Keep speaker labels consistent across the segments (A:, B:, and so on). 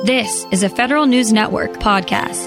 A: This is a Federal News Network podcast.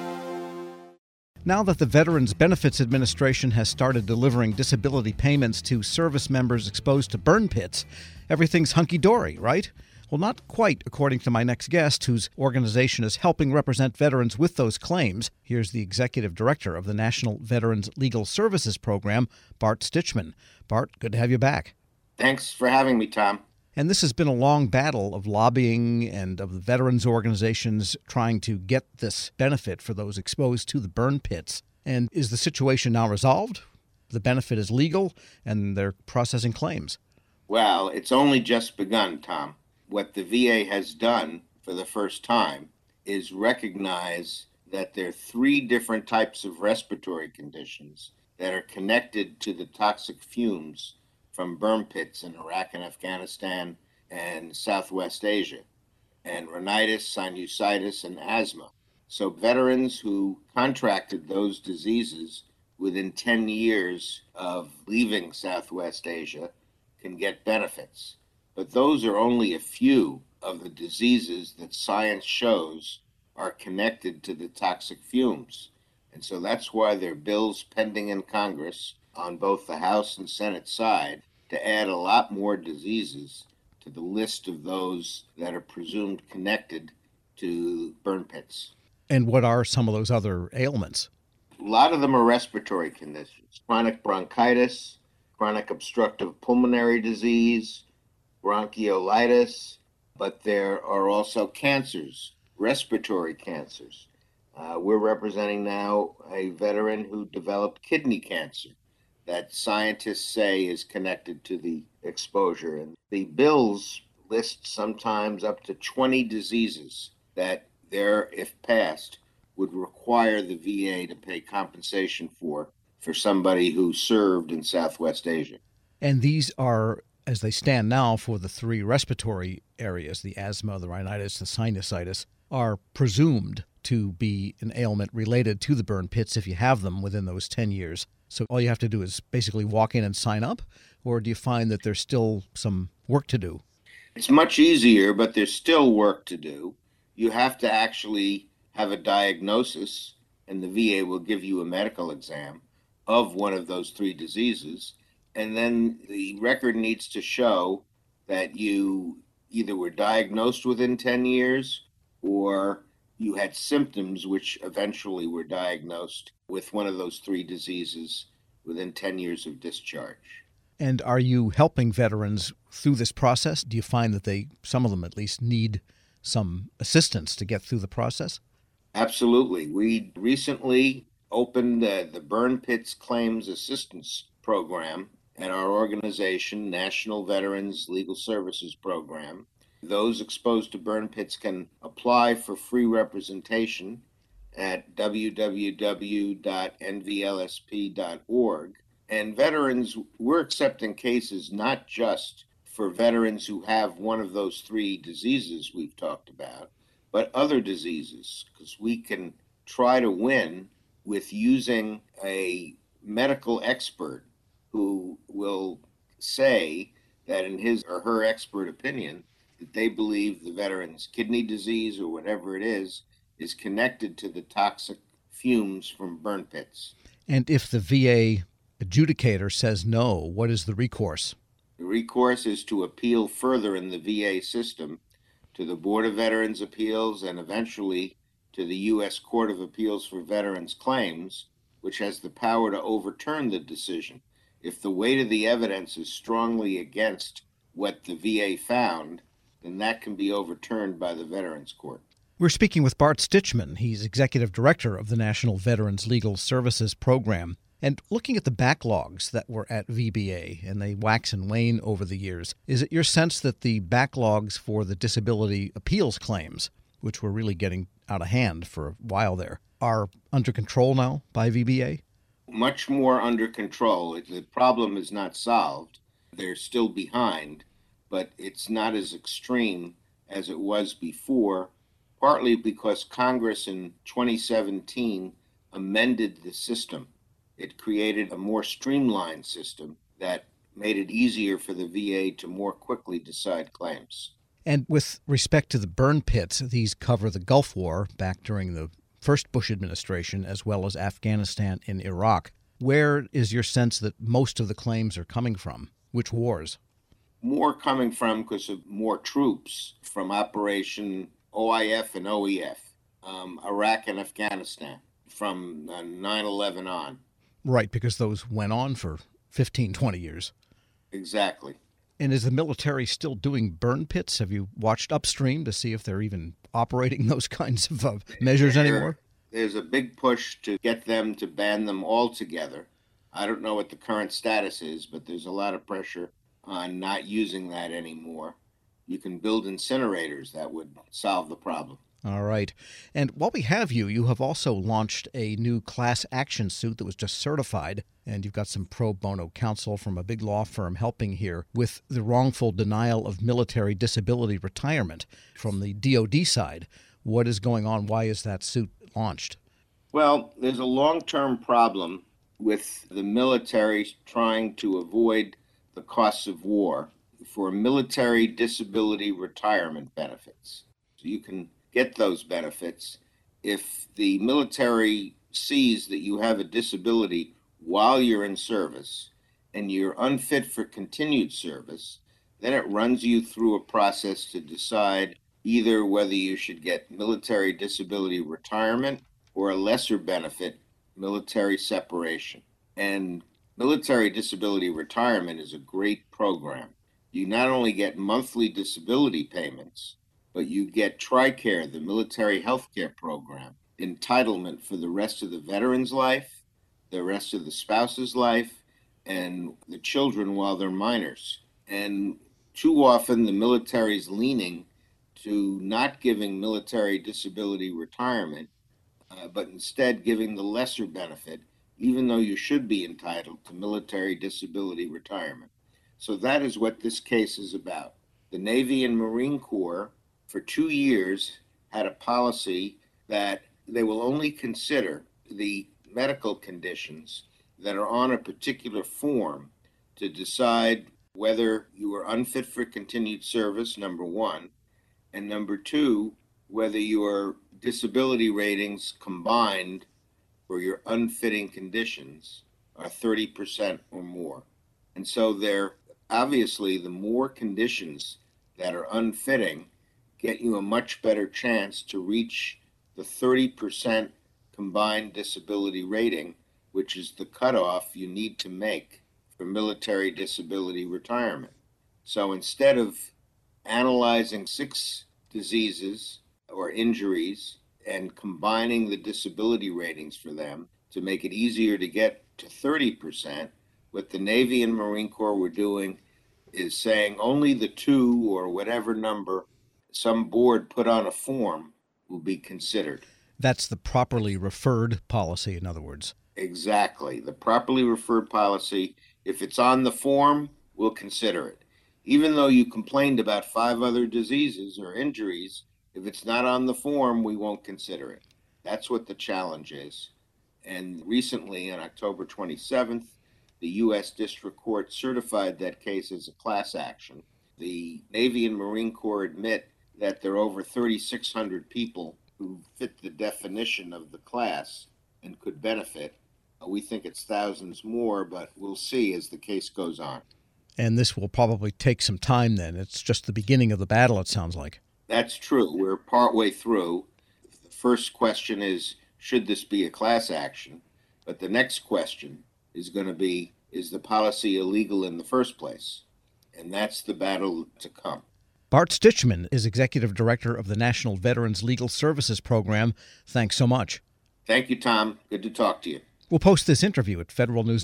B: Now that the Veterans Benefits Administration has started delivering disability payments to service members exposed to burn pits, everything's hunky-dory, right? Well, not quite, according to my next guest, whose organization is helping represent veterans with those claims. Here's the executive director of the National Veterans Legal Services Program, Bart Stichman. Bart, good to have you back.
C: Thanks for having me, Tom.
B: And this has been a long battle of lobbying and of the veterans organizations trying to get this benefit for those exposed to the burn pits. And is the situation now resolved? The benefit is legal and they're processing claims.
C: Well, it's only just begun, Tom. What the VA has done for the first time is recognize that there are three different types of respiratory conditions that are connected to the toxic fumes from burn pits in Iraq and Afghanistan and Southwest Asia, and rhinitis, sinusitis, and asthma. So veterans who contracted those diseases within 10 years of leaving Southwest Asia can get benefits. But those are only a few of the diseases that science shows are connected to the toxic fumes. And so that's why there are bills pending in Congress on both the House and Senate side to add a lot more diseases to the list of those that are presumed connected to burn pits.
B: And what are some of those other ailments?
C: A lot of them are respiratory conditions: chronic bronchitis, chronic obstructive pulmonary disease, bronchiolitis, but there are also cancers, respiratory cancers. We're representing now a veteran who developed kidney cancer that scientists say is connected to the exposure. And the bills list sometimes up to 20 diseases that if passed, would require the VA to pay compensation for somebody who served in Southwest Asia.
B: And these are, as they stand now, for the three respiratory areas, the asthma, the rhinitis, the sinusitis, are presumed to be an ailment related to the burn pits if you have them within those 10 years. So all you have to do is basically walk in and sign up, or do you find that there's still some work to do?
C: It's much easier, but there's still work to do. You have to actually have a diagnosis, and the VA will give you a medical exam of one of those three diseases. And then the record needs to show that you either were diagnosed within 10 years or you had symptoms which eventually were diagnosed with one of those three diseases within 10 years of discharge.
B: And are you helping veterans through this process? Do you find that some of them at least, need some assistance to get through the process?
C: Absolutely. We recently opened the Burn Pits Claims Assistance Program at our organization, National Veterans Legal Services Program. Those exposed to burn pits can apply for free representation at www.nvlsp.org. And veterans, we're accepting cases not just for veterans who have one of those three diseases we've talked about, but other diseases, because we can try to win with using a medical expert who will say that in his or her expert opinion, that they believe the veteran's kidney disease or whatever it is connected to the toxic fumes from burn pits.
B: And if the VA adjudicator says no, what is the recourse?
C: The recourse is to appeal further in the VA system to the Board of Veterans Appeals and eventually to the U.S. Court of Appeals for Veterans Claims, which has the power to overturn the decision. If the weight of the evidence is strongly against what the VA found, then that can be overturned by the Veterans Court.
B: We're speaking with Bart Stichman. He's executive director of the National Veterans Legal Services Program. And looking at the backlogs that were at VBA, and they wax and wane over the years, is it your sense that the backlogs for the disability appeals claims, which were really getting out of hand for a while there, are under control now by VBA?
C: Much more under control. The problem is not solved. They're still behind, but it's not as extreme as it was before, partly because Congress in 2017 amended the system. It created a more streamlined system that made it easier for the VA to more quickly decide claims.
B: And with respect to the burn pits, these cover the Gulf War back during the first Bush administration, as well as Afghanistan and Iraq. Where is your sense that most of the claims are coming from? Which wars?
C: More coming from because of more troops from Operation OIF and OEF, Iraq and Afghanistan, from 9/11 on.
B: Right, because those went on for 15, 20 years.
C: Exactly.
B: And is the military still doing burn pits? Have you watched upstream to see if they're even operating those kinds of measures anymore?
C: There's a big push to get them to ban them altogether. I don't know what the current status is, but there's a lot of pressure on not using that anymore. You can build incinerators that would solve the problem.
B: All right. And while we have you, you have also launched a new class action suit that was just certified, and you've got some pro bono counsel from a big law firm helping here with the wrongful denial of military disability retirement from the DoD side. What is going on? Why is that suit launched?
C: Well, there's a long-term problem with the military trying to avoid the costs of war for military disability retirement benefits. So you can get those benefits if the military sees that you have a disability while you're in service and you're unfit for continued service. Then it runs you through a process to decide either whether you should get military disability retirement or a lesser benefit, military separation. And military disability retirement is a great program. You not only get monthly disability payments, but you get TRICARE, the military health care program, entitlement for the rest of the veteran's life, the rest of the spouse's life, and the children while they're minors. And too often the military's leaning to not giving military disability retirement, but instead giving the lesser benefit, even though you should be entitled to military disability retirement. So that is what this case is about. The Navy and Marine Corps for 2 years had a policy that they will only consider the medical conditions that are on a particular form to decide whether you are unfit for continued service, number one, and number two, whether your disability ratings combined for your unfitting conditions are 30% or more. And so they're obviously the more conditions that are unfitting get you a much better chance to reach the 30% combined disability rating, which is the cutoff you need to make for military disability retirement. So instead of analyzing 6 diseases or injuries and combining the disability ratings for them to make it easier to get to 30%, what the Navy and Marine Corps were doing is saying only the 2 or whatever number some board put on a form will be considered.
B: That's the properly referred policy, in other words.
C: Exactly. The properly referred policy, if it's on the form, we'll consider it. Even though you complained about 5 other diseases or injuries, if it's not on the form, we won't consider it. That's what the challenge is. And recently, on October 27th, the U.S. District Court certified that case as a class action. The Navy and Marine Corps admit that there are over 3,600 people who fit the definition of the class and could benefit. We think it's thousands more, but we'll see as the case goes on.
B: And this will probably take some time then. It's just the beginning of the battle, it sounds like.
C: That's true. We're partway through. The first question is, should this be a class action? But the next question is going to be, is the policy illegal in the first place? And that's the battle to come.
B: Bart Stichman is Executive Director of the National Veterans Legal Services Program. Thanks so much.
C: Thank you, Tom. Good to talk to you.
B: We'll post this interview at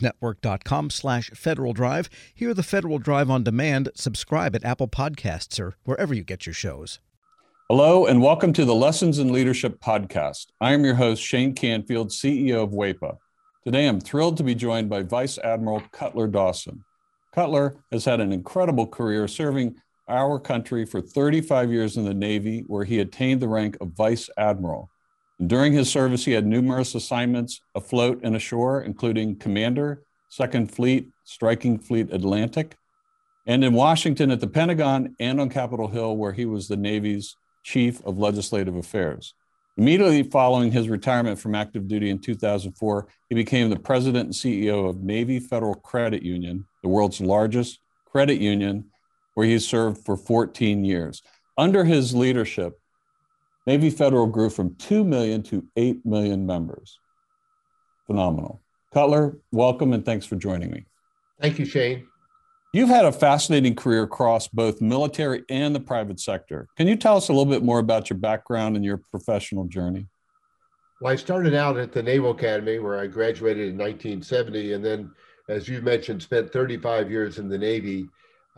B: federalnewsnetwork.com/Federal Drive. Hear the Federal Drive on demand. Subscribe at Apple Podcasts or wherever you get your shows.
D: Hello, and welcome to the Lessons in Leadership podcast. I am your host, Shane Canfield, CEO of WEPA. Today, I'm thrilled to be joined by Vice Admiral Cutler Dawson. Cutler has had an incredible career serving our country for 35 years in the Navy, where he attained the rank of Vice Admiral. And during his service, he had numerous assignments afloat and ashore, including Commander, 2nd Fleet, Striking Fleet Atlantic. and in Washington at the Pentagon and on Capitol Hill, where he was the Navy's Chief of Legislative Affairs. Immediately following his retirement from active duty in 2004, he became the president and CEO of Navy Federal Credit Union, the world's largest credit union, where he served for 14 years. Under his leadership, Navy Federal grew from 2 million to 8 million members. Phenomenal. Cutler, welcome and thanks for joining me.
E: Thank you, Shane.
D: You've had a fascinating career across both military and the private sector. Can you tell us a little bit more about your background and your professional journey?
E: Well, I started out at the Naval Academy where I graduated in 1970, and then, as you mentioned, spent 35 years in the Navy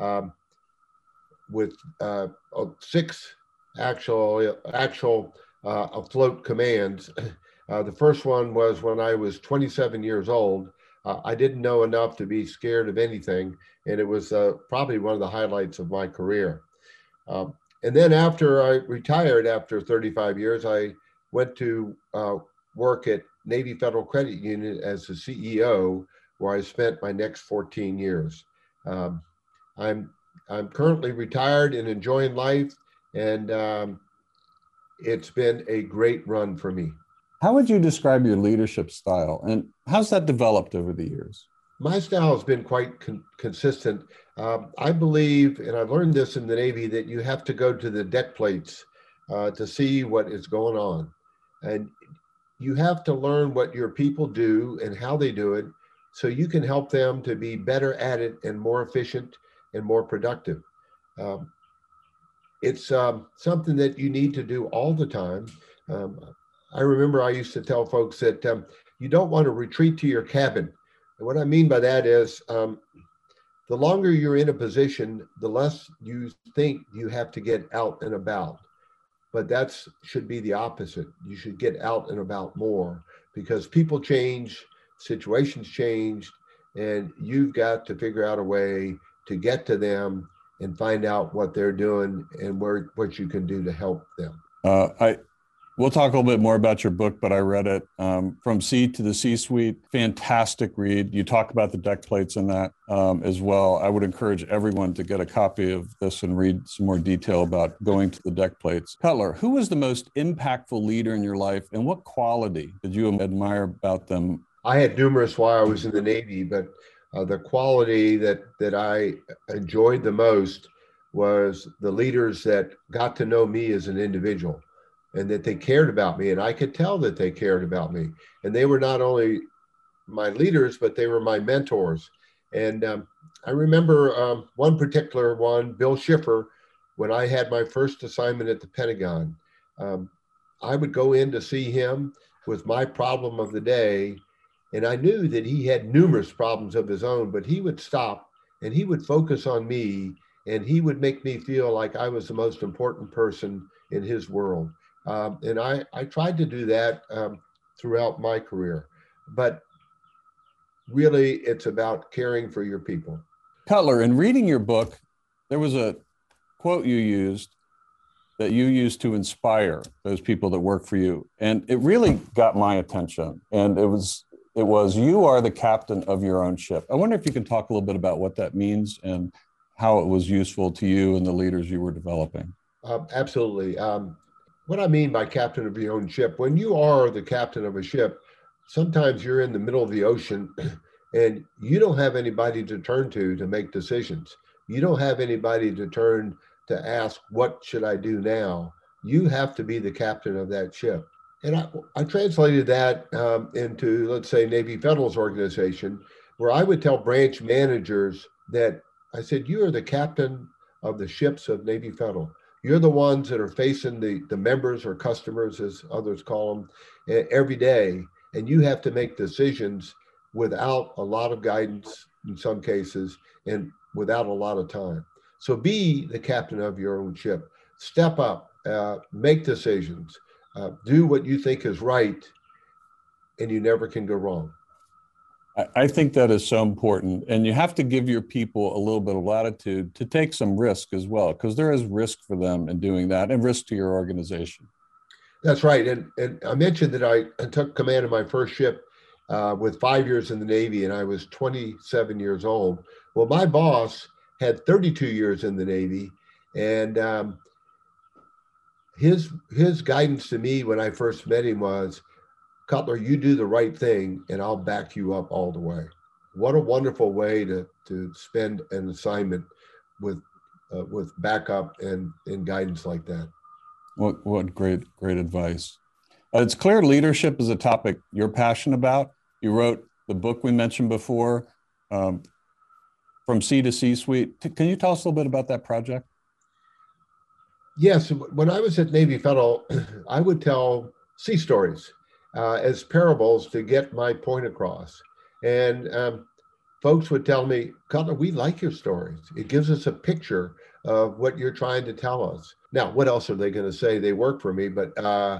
E: with 6 actual afloat commands. The first one was when I was 27 years old. I didn't know enough to be scared of anything, and it was probably one of the highlights of my career. And then after I retired, after 35 years, I went to work at Navy Federal Credit Union as the CEO, where I spent my next 14 years. I'm currently retired and enjoying life, and it's been a great run for me.
D: How would you describe your leadership style, and how's that developed over the years?
E: My style has been quite consistent. I believe, and I learned this in the Navy, that you have to go to the deck plates to see what is going on. And you have to learn what your people do and how they do it, so you can help them to be better at it and more efficient and more productive. It's something that you need to do all the time. I remember I used to tell folks that you don't want to retreat to your cabin. And what I mean by that is the longer you're in a position, the less you think you have to get out and about. But that should be the opposite. You should get out and about more, because people change, situations change, and you've got to figure out a way to get to them and find out what they're doing and what you can do to help them.
D: We'll talk a little bit more about your book, but I read it, From Sea to the C-Suite. Fantastic read. You talk about the deck plates in that as well. I would encourage everyone to get a copy of this and read some more detail about going to the deck plates. Cutler, who was the most impactful leader in your life, and what quality did you admire about them?
E: I had numerous while I was in the Navy, but the quality that I enjoyed the most was the leaders that got to know me as an individual, and that they cared about me. And I could tell that they cared about me. And they were not only my leaders, but they were my mentors. And I remember one particular one, Bill Schiffer, when I had my first assignment at the Pentagon. I would go in to see him with my problem of the day. And I knew that he had numerous problems of his own, but he would stop and he would focus on me, and he would make me feel like I was the most important person in his world. And I tried to do that throughout my career, but really it's about caring for your people.
D: Cutler, in reading your book, there was a quote you used to inspire those people that work for you. And it really got my attention. And it was, you are the captain of your own ship. I wonder if you can talk a little bit about what that means and how it was useful to you and the leaders you were developing.
E: Absolutely. What I mean by captain of your own ship, when you are the captain of a ship, sometimes you're in the middle of the ocean and you don't have anybody to turn to make decisions. You don't have anybody to turn to ask, what should I do now? You have to be the captain of that ship. And I translated that into, let's say, Navy Federal's organization, where I would tell branch managers that I said, you are the captain of the ships of Navy Federal. You're the ones that are facing the members or customers, as others call them, every day. And you have to make decisions without a lot of guidance in some cases and without a lot of time. So be the captain of your own ship. Step up, make decisions, do what you think is right, and you never can go wrong.
D: I think that is so important. And you have to give your people a little bit of latitude to take some risk as well, because there is risk for them in doing that and risk to your organization.
E: That's right. And I mentioned that I took command of my first ship with 5 years in the Navy, and I was 27 years old. Well, my boss had 32 years in the Navy. And his guidance to me when I first met him was, Cutler, you do the right thing and I'll back you up all the way. What a wonderful way to spend an assignment with backup and guidance like that.
D: What great advice. It's clear leadership is a topic you're passionate about. You wrote the book we mentioned before, From C to C-Suite. Can you tell us a little bit about that project?
E: Yes, when I was at Navy Federal, I would tell sea stories as parables to get my point across. And folks would tell me, Cutler, we like your stories. It gives us a picture of what you're trying to tell us. Now, what else are they going to say? They work for me, but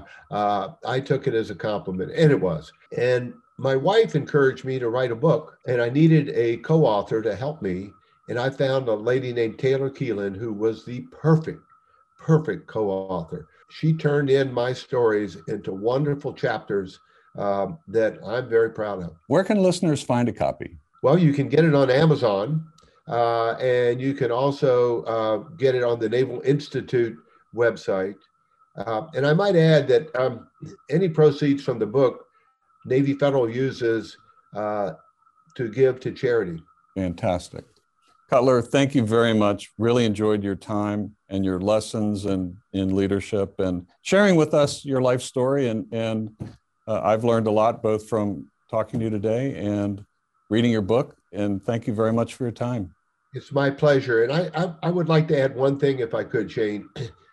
E: I took it as a compliment, and it was. And my wife encouraged me to write a book, and I needed a co-author to help me. And I found a lady named Taylor Keelan, who was the perfect co-author. She turned in my stories into wonderful chapters that I'm very proud of.
D: Where can listeners find a copy?
E: Well, you can get it on Amazon, and you can also get it on the Naval Institute website. And I might add that any proceeds from the book, Navy Federal uses to give to charity.
D: Fantastic. Cutler, thank you very much. Really enjoyed your time and your lessons in leadership and sharing with us your life story. And I've learned a lot, both from talking to you today and reading your book. And thank you very much for your time.
E: It's my pleasure. And I would like to add one thing, if I could, Shane.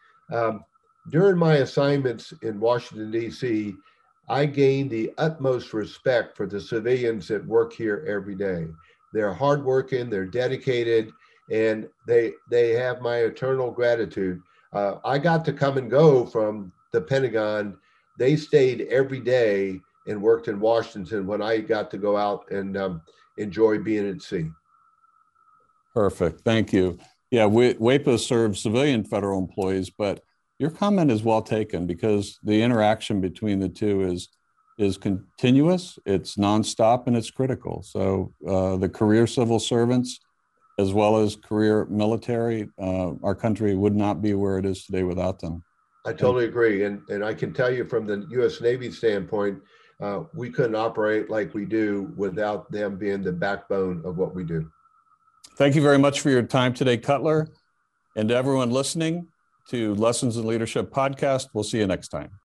E: During my assignments in Washington, D.C., I gained the utmost respect for the civilians that work here every day. They're hardworking, they're dedicated, and they have my eternal gratitude. I got to come and go from the Pentagon. They stayed every day and worked in Washington when I got to go out and enjoy being at sea.
D: Perfect. Thank you. Yeah, WEPA serves civilian federal employees, but your comment is well taken because the interaction between the two is continuous, it's nonstop, and it's critical. So the career civil servants, as well as career military, our country would not be where it is today without them.
E: I totally agree. And I can tell you from the U.S. Navy standpoint, we couldn't operate like we do without them being the backbone of what we do.
D: Thank you very much for your time today, Cutler. And to everyone listening to Lessons in Leadership podcast, we'll see you next time.